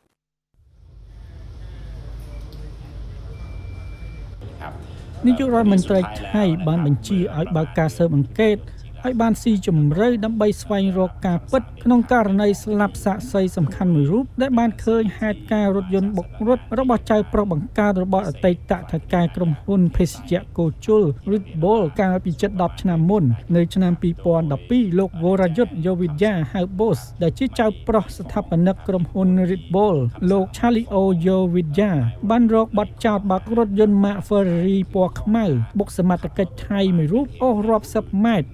នាយករដ្ឋមន្ត្រីថៃបានបញ្ជាឲ្យបើកការស៊ើបអង្កេតឲ្យបានស៊ីជម្រៅដើម្បីស្វែងរកការពិតក្នុងករណីស្លាប់សាក្សីសំខាន់មួយរូបដែលបានឃើញហេតុការណ៍រថយន្តបុករត់របស់ចៅប្រុសបង្កើតរបស់អតីតថៅកែក្រុមហ៊ុនភេសជ្ជៈកូជុល Red Bull កាលពីជិតដប់ឆ្នាំមុននៅឆ្នាំពីរពាន់ដប់ពីរលោកវរយុទ្ធយោវិទ្យាហៅ Boss ដែលជាចៅប្រុសស្ថាបនិកក្រុមហ៊ុន Red Bull លោក Charlie O យោវិទ្យាបានរកបទចោទបើករថយន្ត Mark Ferrari ពណ៌ខ្មៅបុកសមត្ថកិច្ចថៃមួយរូបអូសរាប់សិបម៉ែត្រមុននឹង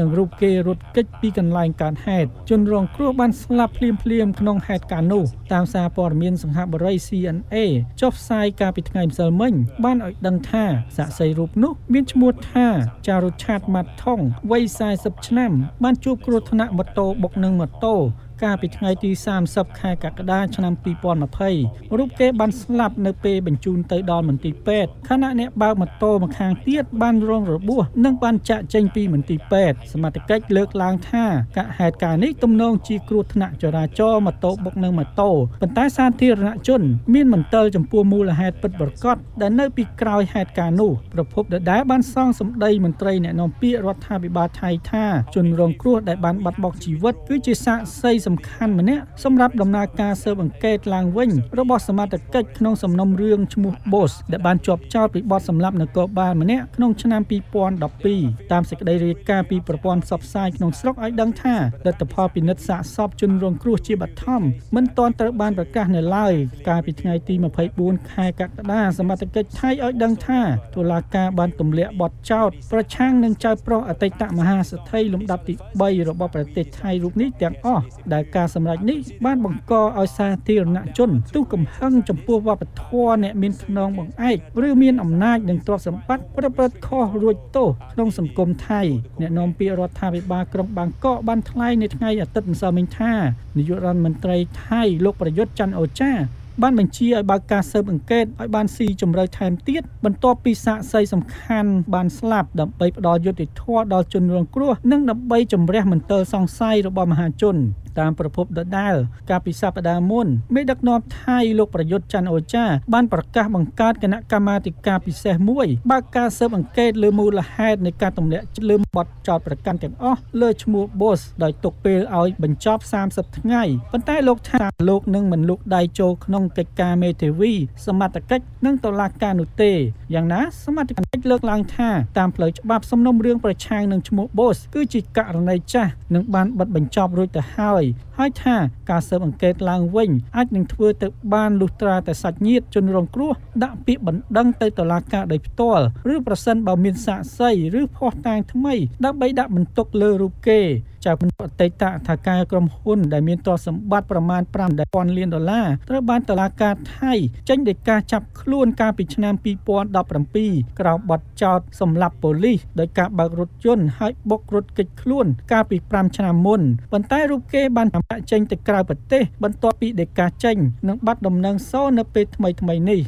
រូបគេរត់គេចពីកន្លែងកើតហេតុជនរងគ្រោះបានស្លាប់ភ្លាមៗក្នុងហេតុការណ៍នោះតាមសារព័ត៌មានសង្ហបុរី C N A ចុះផ្សាយកាលពីថ្ងៃម្សិលមិញបានឲ្យដឹងថាសាក្សីរូបនោះមានឈ្មោះថាចារុឆាតម៉ាត់ថងវ័យสี่สิบឆ្នាំបានជួបគ្រោះថ្នាក់ម៉ូតូបុកនឹងម៉ូតូកាលពីថ្ងៃទីសាមសិបខែកក្កដាឆ្នាំពីរពាន់ยี่สิบរូបគេបានស្លាប់នៅពេលបញ្ជូនទៅដល់មន្ទីរពេទ្យខណៈអ្នកបើកម៉ូតូម្ខាងទៀតបានរងរបួសនិងបានចាក់ចេញពីមន្ទីរពេទ្យសមត្ថកិច្ចលើកឡើងថាការហេតុការណ៍នេះទំនងជាគ្រោះថ្នាក់ចរាចរណ៍ម៉ូតូបុកនឹងម៉ូតូប៉ុន្តែសាធារណជនមានមន្ទិលចំពោះមូលហេតុពិតប្រាកដដែលនៅពីក្រោយហេតុការណ៍នោះប្រពន្ធដដែលបានសងសម្ដីមន្ត្រីអ្នកនាំពាក្យរដ្ឋាភិបាលថៃថាជនរងគ្រោះដែលបានបាត់បង់ជីវិតគឺជាសាក្សីសំខាន់ម្នាក់សម្រាប់ដំណើរការស៊ើបអង្កេតឡើងវិញរបស់សមត្ថកិច្ចក្នុងសំណុំរឿងឈ្មោះ Boss ដែលបានជាប់ចោទពីបទសម្លាប់នគរបាលម្នាក់ក្នុងឆ្នាំពីរពាន់ដប់ពីរតាមសេចក្តីរាយការណ៍ពីប្រព័ន្ធផ្សព្វផ្សាយក្នុងស្រុកឲ្យដឹងថាលទ្ធផលពិនិត្យសាកសពជនរងគ្រោះជាបឋមមិនទាន់ត្រូវបានប្រកាសនៅឡើយកាលពីថ្ងៃទីยี่สิบสี่ខែកក្កដាសមត្ថកិច្ចថៃឲ្យដឹងថាតុលាការបានទម្លាក់បទចោទប្រឆាំងនឹងចៅប្រុសអតីតមហាសេដ្ឋីលំដាប់ទីបីរបស់ប្រទេសថៃរូបនេះទាំងអស់ដែលការសម្រេចនេះបានបង្កឲ្យសាធារណជនទុះកំហឹងចំពោះវប្បធម៌អ្នកមានខ្នងបង្អែកឬមានអំណាចនិងទ្រព្យសម្បត្តិប្រព្រឹត្តខុសរួចទោសក្នុងសង្គមថៃអ្នកនាំពាក្យរដ្ឋាភិបាលក្រុងបាងកកបានថ្លែងនៅថ្ងៃអាទិត្យម្សិលមិញថានាយករដ្ឋមន្ត្រីថៃលោកប្រយុទ្ធច័ន្ទអូចាបានបញ្ជាឲ្យបើកការស៊ើបអង្កេតឲ្យបានស៊ីជម្រៅថែមទៀតបន្ទាប់ពីសាក្សីសំខាន់បានស្លាប់ដើម្បីផ្ដល់យុត្តិធម៌ដល់ជនរងគ្រោះនិងដើម្បីជំរះមន្ទិលសង្ស័យរបស់មហាជនតាមប្រភពដដែលកាលពីសប្តាហ៍មុនមេដឹកនាំថៃលោកប្រយុទ្ធច័ន្ទអូចាបានប្រកាសបង្កើតគណៈកម្មាធិការពិសេសមួយបើកការស៊ើបអង្កេតលើមូលហេតុនៃការទម្លាក់លើបទចោទប្រកាន់ទាំងអស់លើឈ្មោះ Boss ដោយទុកពេលឲ្យបញ្ចប់សាមសិបថ្ងៃប៉ុន្តែលោកថាលោកនឹងមិនលូកដៃចូលក្នុងកិច្ចការមេធាវីសមត្ថកិច្ចនិងតុលាការនោះទេយ៉ាងណាសមត្ថកិច្ចលើកឡើងថាតាមផ្លូវច្បាប់សំណុំរឿងប្រឆាំងនឹងឈ្មោះ Boss គឺជាករណីចាស់និងបានបិទបញ្ចប់រួចទៅហើយហើយថាការស៊ើបអង្កេតឡើងវិញអាចនឹងធ្វើទៅបានលុះត្រាតែសាច់ញាតិជនរងគ្រោះដាក់ពាក្យបណ្ដឹងទៅតុលាការដោយផ្ទាល់ឬប្រសិនបើមានសាក្សីឬភស្តុតាងថ្មីដើម្បីដាក់បន្ទុកលើរូបគេចៅអតីតអធិការក្រុមហ៊ុនដែលមានទ្រព្យសម្បត្តិប្រមាណប្រាំពាន់លានដុល្លារត្រូវបានតុលាការថៃចេញដីកាចាប់ខ្លួនកាលពីឆ្នាំពីរពាន់ដប់ប្រាំពីរក្រោមបទចោទសម្លាប់ប៉ូលីសដោយការបើករថយន្តហើយបុករត់គេចខ្លួនកាលពីប្រាំឆ្នាំមុនប៉ុន្តែរូបគេបានដាក់ចេញទៅក្រៅប្រទេសបន្ទាប់ពីដីកាចេញនិងបាត់ដំណឹងសនៅពេលថ្មីៗនេះ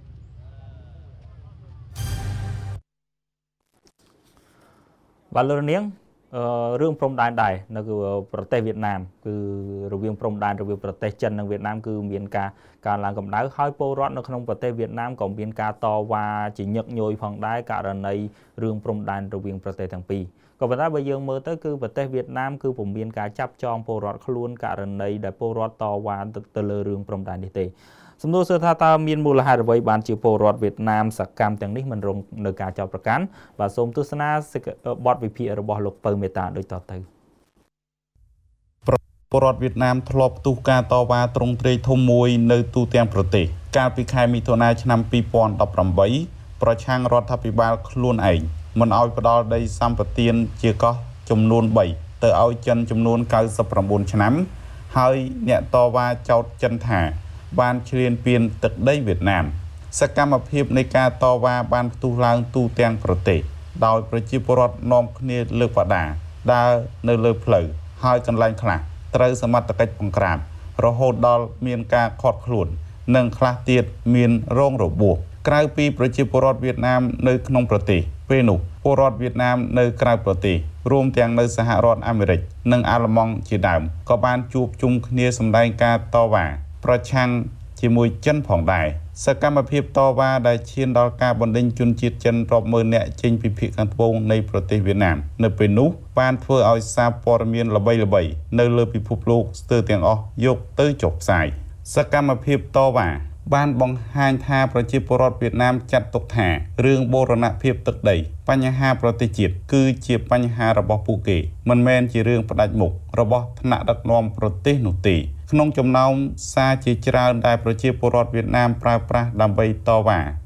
បាទលោកនាងរឿងព្រំដែនដែរនៅប្រទេសវៀតណាមគឺរវាងព្រំដែនរវាងប្រទេសចិននិងវៀតណាមគឺមានការកើនឡើងកម្ដៅហើយពលរដ្ឋនៅក្នុងប្រទេសវៀតណាមក៏មានការតវ៉ាជាញឹកញយផងដែរករណីរឿងព្រំដែនរវាងប្រទេសទាំងពីរក៏ប៉ុន្តែបើយើងមើលទៅគឺប្រទេសវៀតណាមគឺពុំមានការចាប់ចងពលរដ្ឋខ្លួនករណីដែលពលរដ្ឋតវ៉ាទៅលើរឿងព្រំដែននេះទេសំណួរគឺថាតើមានមូលហេតុអ្វីបានជាពលរដ្ឋវៀតណាមសកម្មទាំងនេះមិនរងនៅការចោទប្រកាន់បាទសូមទស្សនាបទវិភាគរបស់លោកពៅមេតាដូចតទៅពលរដ្ឋវៀតណាមធ្លាប់ផ្ទុះការតវ៉ាទ្រង់ទ្រាយធំមួយនៅទូទាំងប្រទេសកាលពីខែមិថុនាឆ្នាំពីរពាន់ដប់ប្រាំបីប្រឆាំងរដ្ឋាភិបាលខ្លួនឯងមិនឲ្យផ្ដល់ដីសម្បត្តិជាកោះចំនួនបីទៅឲ្យចិនចំនួនកៅសិបប្រាំបួនឆ្នាំហើយអ្នកតវ៉ាចោទចិនថាបានឈ្លានពានទឹកដីវៀតណាមសកម្មភាពនៃការតវ៉ាបានផ្ទុះឡើងទូទាំងប្រទេសដោយប្រជាពលរដ្ឋនាំគ្នាលើកបដាដើរនៅលើផ្លូវហើយកន្លែងខ្លះត្រូវសមត្ថកិច្ចបង្ក្រាបរហូតដល់មានការឃាត់ខ្លួននិងខ្លះទៀតមានរងរបួសក្រៅពីប្រជាពលរដ្ឋវៀតណាមនៅក្នុងប្រទេសពេលនោះពលរដ្ឋវៀតណាមនៅក្រៅប្រទេសរួមទាំងនៅសហរដ្ឋអាមេរិកនិងអាល្លឺម៉ង់ជាដើមក៏បានជួបជុំគ្នាសម្ដែងការតវ៉ាប្រឆាំងជាមួយចិនផងដែរសកម្មភាពតវ៉ាដែលឈានដល់ការបណ្ដេញជនជាតិចិនរាប់ម៉ឺននាក់ចេញពីភាគខាងត្បូងនៃប្រទេសវៀតណាមនៅពេលនោះបានធ្វើឲ្យសារព័ត៌មានល្បីៗនៅលើពិភពលោកស្ទើរទាំងអស់យកទៅចុះផ្សាយសកម្មភាពតវ៉ាបានបង្ហាញថាប្រជាពលរដ្ឋវៀតណាមចាត់ទុកថារឿងបូរណភាពទឹកដីបញ្ហាប្រទេសជាតិគឺជាបញ្ហារបស់ពួកគេមិនមែនជារឿងផ្ដាច់មុខរបស់ថ្នាក់ដឹកនាំប្រទេសនោះទេក្នុងចំណោមសារជាច្រើនដែលប្រជាពលរដ្ឋវៀតណាមប្រើប្រាស់ដើម្បីតវ៉ា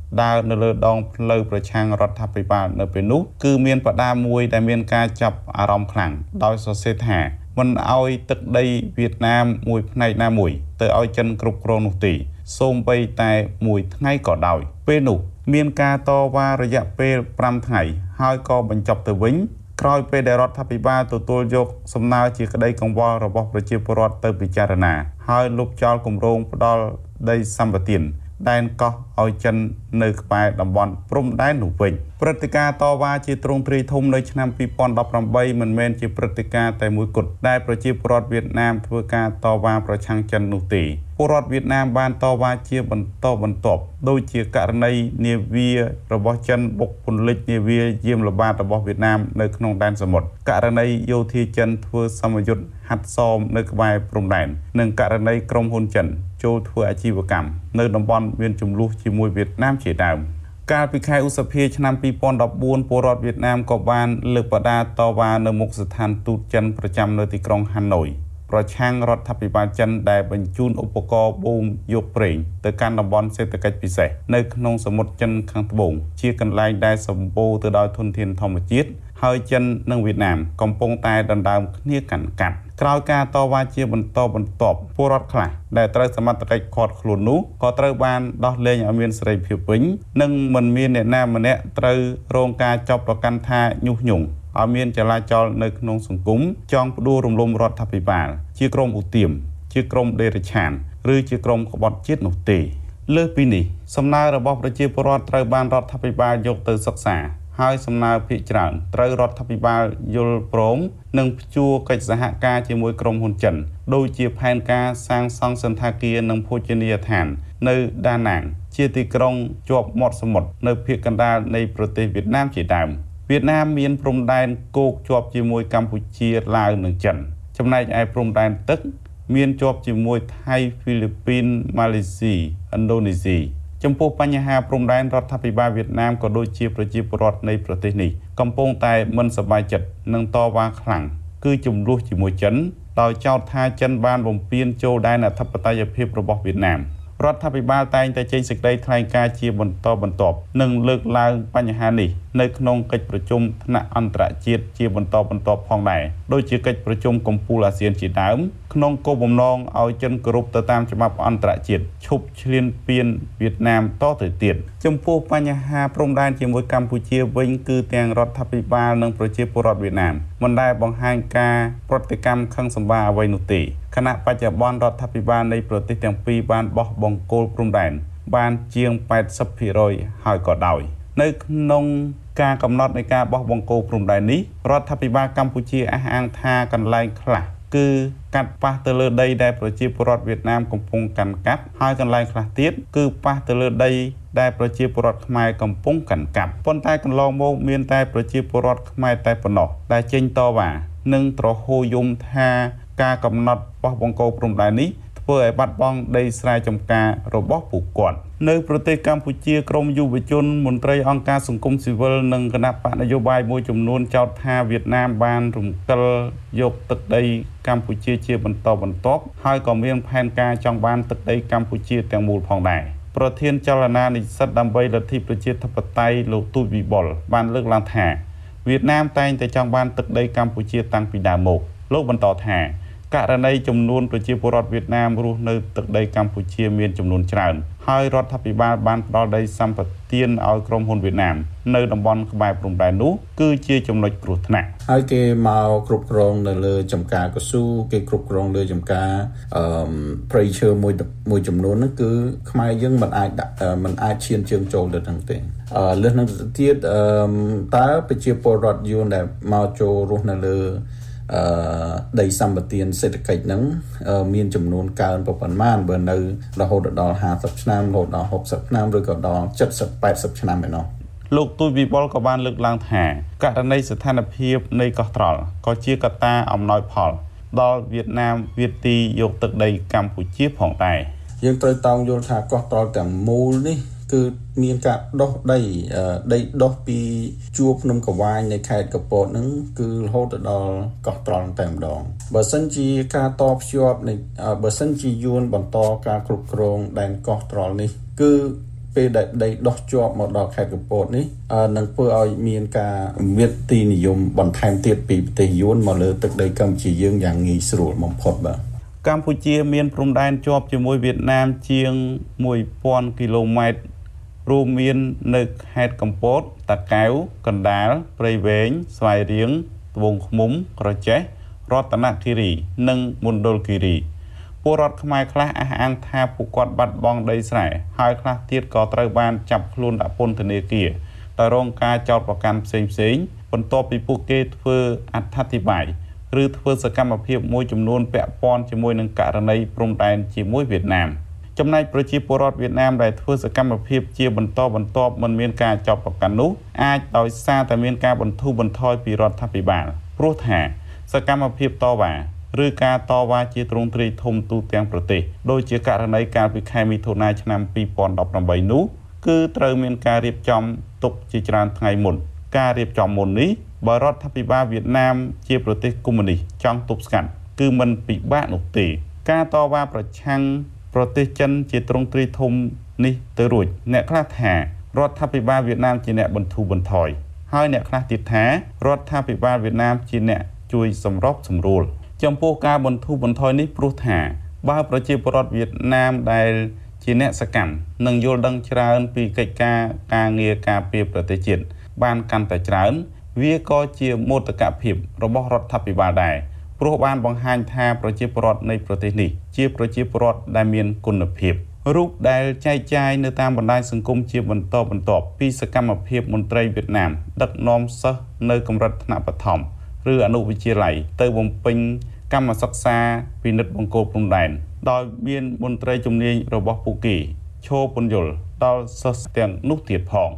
ដើរនៅលើដងផ្លូវប្រឆាំងរដ្ឋាភិបាលនៅពេលនោះគឺមានបដាមួយដែលមានការចាប់អារម្មណ៍ខ្លាំងដោយសរសេរថាមិនឲ្យទឹកដីវៀតណាមមួយផ្នែកណាមួយទៅឲ្យចិនគ្រប់គ្រងនោះទេសូម្បីតែមួយថ្ងៃក៏ដោយពេលនោះមានការតវ៉ារយៈពេលប្រាំថ្ងៃហើយក៏បញ្ចប់ទៅវិញក្រោយពេលដែលរដ្ឋាភិបាលទទួលយកសំណើជាក្តីកង្វល់របស់ប្រជាពលរដ្ឋទៅពិចារណាហើយលុបចោលគម្រោងផ្ដាល់ដីសម្បត្តិដែនកោះឲ្យចិននៅក្បែរតំបន់ព្រំដែននោះវិញព្រឹត្តិការណ៍តវ៉ាជាទ្រង់ទ្រាយធំនៅឆ្នាំពីរពាន់ដប់ប្រាំបីមិនមែនជាព្រឹត្តិការណ៍តែមួយគត់ដែលប្រជាពលរដ្ឋវៀតណាមធ្វើការតវ៉ាប្រឆាំងចិននោះទេពលរដ្ឋវៀតណាមបានតវ៉ាជាបន្តបន្ទាប់ដូចជាករណីនាវារបស់ចិនបុកពន្លិចនាវាយាមល្បាតរបស់វៀតណាមនៅក្នុងដែនសមុទ្រករណីយោធាចិនធ្វើសមយុទ្ធហាត់សមនៅក្បែរព្រំដែននិងករណីក្រុមហ៊ុនចិនចូលធ្វើអាជីវកម្មនៅតំបន់មានជម្លោះជាមួយវៀតណាមជាដើមកាលពីខែឧសភាឆ្នាំពីរពាន់ដប់បួនពលរដ្ឋវៀតណាមក៏បានលើកបដាតវ៉ានៅមុខស្ថានទូតចិនប្រចាំនៅទីក្រុងហាណូយប្រឆាំងរដ្ឋាភិបាលចិនដែលបញ្ជូនឧបករណ៍បូមយកប្រេងទៅកាន់តំបន់សេដ្ឋកិច្ចពិសេសនៅក្នុងសមុទ្រចិនខាងត្បូងជាកន្លែងដែលសម្បូរទៅដោយធនធានធម្មជាតិហើយចិននិងវៀតណាមកំពុងតែដណ្ដើមគ្នាកាន់កាប់ក្រោយការតវ៉ាជាបន្តបន្ទាប់ពលរដ្ឋខ្លះដែលត្រូវសមត្ថកិច្ចឃាត់ខ្លួននោះក៏ត្រូវបានដោះលែងឲ្យមានសេរីភាពវិញនិងមិនមានអ្នកណាម្នាក់ត្រូវរងការចាប់ប្រកាន់ថាញុះញង់ឲ្យមានចលាចលនៅក្នុងសង្គមចង់ផ្ដួលរំលំរដ្ឋាភិបាលជាក្រុមឧទាមជាក្រុមដេរឆានឬជាក្រុមក្បត់ជាតិនោះទេលើសពីនេះសំណើរបស់ប្រជាពលរដ្ឋត្រូវបានរដ្ឋាភិបាលយកទៅសិក្សាហើយសំណើភាគច្រើនត្រូវរដ្ឋាភិបាលយល់ព្រមនិងព្យួរកិច្ចសហការជាមួយក្រុមហ៊ុនចិនដូចជាផែនការសាងសង់សន្តាគារនិងភោជនីយដ្ឋាននៅដាណាងជាទីក្រុងជាប់មាត់សមុទ្រនៅភាគកណ្ដាលនៃប្រទេសវៀតណាមជាដើមវៀតណាមមានព្រំដែនគោកជាប់ជាមួយកម្ពុជាឡាវនិងចិនចំណែកឯព្រំដែនទឹកមានជាប់ជាមួយថៃហ្វីលីពីនម៉ាឡេស៊ីឥណ្ឌូនេស៊ីចំពោះបញ្ហាព្រំដែនរដ្ឋាភិបាលវៀតណាមក៏ដូចជាប្រជាពលរដ្ឋនៃប្រទេសនេះកំពុងតែមិនសប្បាយចិត្តនិងតវ៉ាខ្លាំងគឺចំនួនជាមួយចិនដោយចោទថាចិនបានបំពានចូលដែនអធិបតេយ្យភាពរបស់វៀតណាមរដ្ឋាភិបាលតែងតែចេញសេចក្តីថ្លែងការណ៍ជាបន្តបន្ទាប់និងលើកឡើងបញ្ហានេះនៅក្នុងកិច្ចប្រជុំថ្នាក់អន្តរជាតិជាបន្តបន្ទាប់ផងដែរដូចជាកិច្ចប្រជុំកំពូលអាស៊ានជាដើមក្នុងគោលបំណងឲ្យចិនគោរពទៅតាមច្បាប់អន្តរជាតិឈប់ឈ្លានពានវៀតណាមតទៅទៀតចំពោះបញ្ហាព្រំដែនជាមួយកម្ពុជាវិញគឺទាំងរដ្ឋាភិបាលនិងប្រជាពលរដ្ឋវៀតណាមមិនដែលបង្ហាញការប្រតិកម្មខឹងសម្បារអ្វីនោះទេគណៈបច្ចុប្បន្នរដ្ឋាភិបាលនៃប្រទេសទាំងពីរបានបោះបង្គោលព្រំដែនបានជាង แปดสิบเปอร์เซ็นต์ ហើយក៏ដោយនៅក្នុងការកំណត់នៃការបោះបង្គោលព្រំដែននេះរដ្ឋាភិបាលកម្ពុជាអះអាងថាកន្លែងខ្លះគឺកាត់ប៉ះទៅលើដីដែលប្រជាពលរដ្ឋវៀតណាមកំពុងកាន់កាប់ហើយកន្លែងខ្លះទៀតគឺប៉ះទៅលើដីដែលប្រជាពលរដ្ឋខ្មែរកំពុងកាន់កាប់ប៉ុន្តែកន្លងមកមានតែប្រជាពលរដ្ឋខ្មែរតែប៉ុណ្ណោះដែលចេញតវ៉ានិងទ្រហោយំថាការកំណត់បោះបង្គោលព្រំដែននេះធ្វើឲ្យបាត់បង់ដីស្រែចម្ការរបស់ពួកគាត់នៅប្រទេសកម្ពុជាក្រមយុវជនមន្ត្រីអង្គការសង្គមស៊ីវិលនិងគណៈបកនយោបាយមួយចំនួនចោទថាវៀតណាមបានរំកិលយកទឹកដីកម្ពុជាជាបន្តបន្ទាប់ហើយក៏មានផែនការចង់បានទឹកដីកម្ពុជាទាំងមូលផងដែរប្រធានចលនានិស្សិតដើម្បីលទ្ធិប្រជាធិបតេយ្យលោកទូចវិបុលបានលើកឡើងថាវៀតណាមតែងតែចង់បានទឹកដីកម្ពុជាតាំងពីដើមមកលោកបន្តថាករណីចំនួនប្រជាពលរដ្ឋវៀតណាមរស់នៅទឹកដីកម្ពុជាមានចំនួនច្រើនហើយរដ្ឋាភិបាលបានផ្ដល់ដីសម្បត្តិឲ្យក្រុមហ៊ុនវៀតណាមនៅតំបន់ក្បែរព្រំដែននោះគឺជាចំណុចគ្រោះថ្នាក់ហើយគេមកគ្រប់គ្រងនៅលើចំការកស៊ូគេគ្រប់គ្រងលើចំការអឺព្រៃឈើមួយមួយចំនួនហ្នឹងគឺខ្មែរយើងមិនអាចមិនអាចឈានជើងចូលទៅទាំងទេអឺលើសនឹងទៅទៀតអឺតើប្រជាពលរដ្ឋយួនដែលមកចូលរស់នៅលើអឺដីសម្បត្តិសេដ្ឋកិច្ចហ្នឹងមានចំនួនកើនប្រហែលម៉ានបើនៅរហូតដល់ห้าสิบឆ្នាំរហូតដល់หกสิบឆ្នាំឬក៏ដល់เจ็ดสิบ แปดสิบឆ្នាំឯណោះលោកទូចវិបុលក៏បានលើកឡើងថាករណីស្ថានភាពនៃកោះត្រល់ក៏ជាកត្តាអំណោយផលដល់វៀតណាមវាទីយកទឹកដីកម្ពុជាផងដែរយើងត្រូវតោងយល់ថាកោះត្រល់ទាំងមូលនេះគឺមានការដុះដីដីដុះពីជួរភ្នំកវាញនៃខេត្តកពតហ្នឹងគឺរហូតដល់កោះត្រល់តែម្ដងបើសិនជាការតភ្ជាប់នៃបើសិនជាយួនបន្តការគ្រប់គ្រងដែនកោះត្រល់នេះគឺពេលដែលដីដោះជាប់មកដល់ខេត្តកំពតនេះនឹងធ្វើឲ្យមានការមានទីនិយមបន្ថែមទៀតពីប្រទេសយួនមកលើទឹកដីកម្ពុជាយើងយ៉ាងងាយស្រួលបំផុតបាទកម្ពុជាមានព្រំដែនជាប់ជាមួយវៀតណាមជាងមួយពាន់គីឡូម៉ែត្ររួមមាននៅខេត្តកំពតតាកែវកណ្ដាលព្រៃវែងស្វាយរៀងត្បូងឃ្មុំក្រចេះរតនគិរីនិងមណ្ឌលគិរីពលរដ្ឋខ្មែរខ្លះអះអាងថាពួកគាត់បាត់បង់ដីស្រែហើយខ្លះទៀតក៏ត្រូវបានចាប់ខ្លួនដាក់ពន្ធនាគារតែរងការចោទប្រកាន់ផ្សេងផ្សេងបន្ទាប់ពីពួកគេធ្វើអត្ថាធិប្បាយឬធ្វើសកម្មភាពមួយចំនួនពាក់ព័ន្ធជាមួយនឹងករណីព្រំដែនជាមួយវៀតណាមចំណែកប្រជាពលរដ្ឋវៀតណាមដែលធ្វើសកម្មភាពជាបន្តបន្ទាប់មិនមានការចោទប្រកាន់នោះអាចដោយសារតែមានការបន្ធូរបន្ថយពីរដ្ឋាភិបាលព្រោះថាសកម្មភាពតវ៉ាឬការតវ៉ាជាទ្រង់ទ្រាយធំទូទាំងប្រទេសដូចជាករណីកាលពីខែមិថុនាឆ្នាំពីរពាន់ដប់ប្រាំបីនោះគឺត្រូវមានការរៀបចំទុកជាច្រើនថ្ងៃមុនការរៀបចំមុននេះបើរដ្ឋាភិបាលវៀតណាមជាប្រទេសកុម្មុយនីសចង់ទប់ស្កាត់គឺមិនពិបាកនោះទេការតវ៉ាប្រឆាំងប្រទេសចិនជាទ្រង់ទ្រាយធំនេះទៅរួចអ្នកខ្លះថារដ្ឋាភិបាលវៀតណាមជាអ្នកបន្ធូរបន្ថយហើយអ្នកខ្លះទៀតថារដ្ឋាភិបាលវៀតណាមជាអ្នកជួយសម្របសម្រួលចំពោះការបន្ធូរបន្ថយនេះព្រោះថាបើប្រជាពលរដ្ឋវៀតណាមដែលជាអ្នកសកម្មនិងយល់ដឹងច្រើនពីកិច្ចការការងារការពារប្រទេសជាតិបានកាន់តែច្រើនវាក៏ជាមោទកភាពរបស់រដ្ឋាភិបាលដែរព្រោះបានបង្ហាញថាប្រជាពលរដ្ឋនៃប្រទេសនេះជាប្រជាពលរដ្ឋដែលមានគុណភាពរូបដែលចែកចាយនៅតាមបណ្ដាញសង្គមជាបន្តបន្ទាប់ពីសកម្មភាពមន្ត្រីវៀតណាមដឹកនាំសិស្សនៅកម្រិតថ្នាក់បឋមឬអនុវិទ្យាល័យទៅបំពេញកម្មសិក្សាពិនិត្យបង្គោលព្រំដែនដោយមានមន្ត្រីជំនាញរបស់ពួកគេឈរពន្យល់ដល់សិស្សទាំងនោះទៀតផង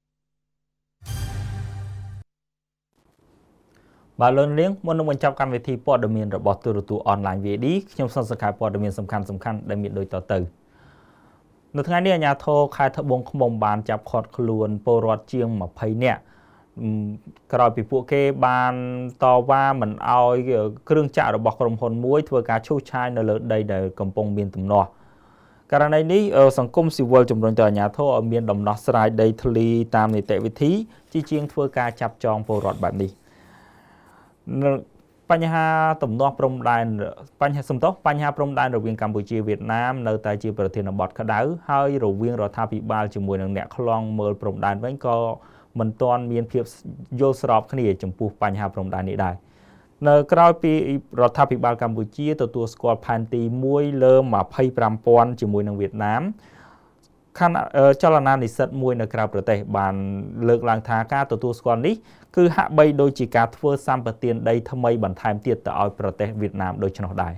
បាទលោកនាងមុននឹងបញ្ចប់កម្មវិធីព័ត៌មានរបស់ទូរទស្សន៍អនឡាញ វី ឌី ខ្ញុំសូមសង្ខេបព័ត៌មានសំខាន់សំខាន់ដែលមានដូចតទៅនៅថ្ងៃនេះអាជ្ញាធរខេត្តត្បូងឃ្មុំបានចាប់ឃាត់ខ្លួនពលរដ្ឋជាងម្ភៃនាក់ក្រោយពីពួកគេបានតវ៉ាមិនអោយគ្រឿងចាក់របស់ក្រុមហ៊ុនមួយធ្វើការឈូសឆាយនៅលើដីដែលកំពុងមានទំនាស់ករណីនេះសង្គមស៊ីវិលជំរុញទៅអាជ្ញាធរឲ្យមានដំណោះស្រាយដីធ្លីតាមនីតិវិធីជាជាងធ្វើការចាប់ចងពលរដ្ឋបែបនេះបញ្ហាទំនាស់ព្រំដែនបញ្ហាសំទោសបញ្ហាព្រំដែនរវាងកម្ពុជាវៀតណាមនៅតែជាប្រធានបទក្តៅហើយរវាងរដ្ឋាភិបាលជាមួយនឹងអ្នកខ្លងមើលព្រំដែនវិញក៏មិនទាន់មានភាពយល់ស្របគ្នាចំពោះបញ្ហាព្រំដែននេះដែរនៅក្រៅពីរដ្ឋាភិបាលកម្ពុជាទទួលស្គាល់ផែនទីមួយលើម្ភៃប្រាំពាន់ជាមួយនឹងវៀតណាមខណៈចលនានិស្សិតមួយនៅក្រៅប្រទេសបានលើកឡើងថាការទទួលស្គាល់នេះគឺហាក់បីដូចជាការធ្វើសម្បទានដីថ្មីបន្ថែមទៀតទៅឲ្យប្រទេសវៀតណាមដូច្នោះដែរ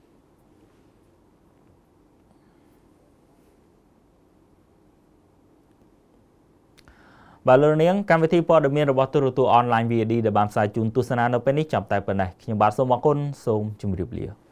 បាទលោកនាងកម្មវិធីព័ត៌មានរបស់ទូរទស្សន៍អនឡាញ វី ឌី ដែលបានផ្សាយជូនទស្សនានៅពេលនេះចាប់តែប៉ុណ្ណេះខ្ញុំបាទសូមអរគុណសូមជម្រាបលា